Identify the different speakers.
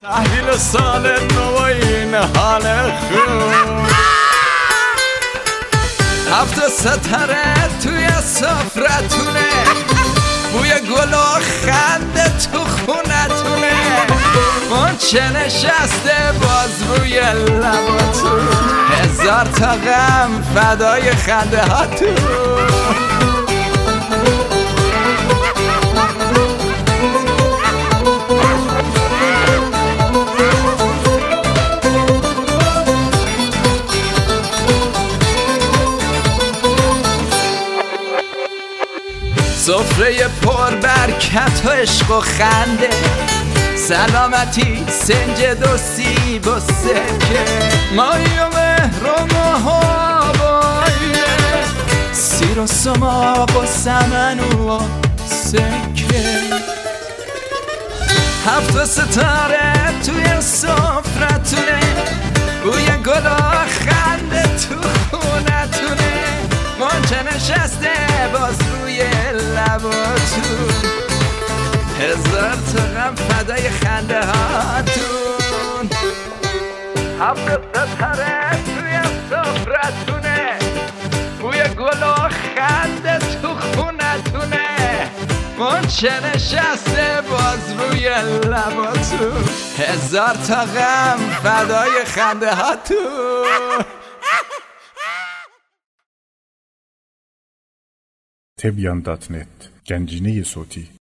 Speaker 1: تحویل سال نو و این حال خوب هفت ستاره توی سفرتونه بوی گل و خنده تو خونتونه منچه نشسته باز روی لباتون هزار تا غم فدای خنده هاتون سفره پر برکت و عشق و خنده سلامتی سنجد و سیب و سکه مایی و مهر و محابایه سیر و سماق و سمن و سکه هفت ستاره توی سفرتونه بوی گل و خنده تو خونتونه منچه نشسته باز روی لباتون هزار تا غم فدای خنده هاتون هفت ستاره توی سفرتونه بوی گل و خنده تو خونتونه منچه نشسته باز روی لباتون هزار تا غم فدای خنده هاتون
Speaker 2: Tebyan.net Gencine صوتی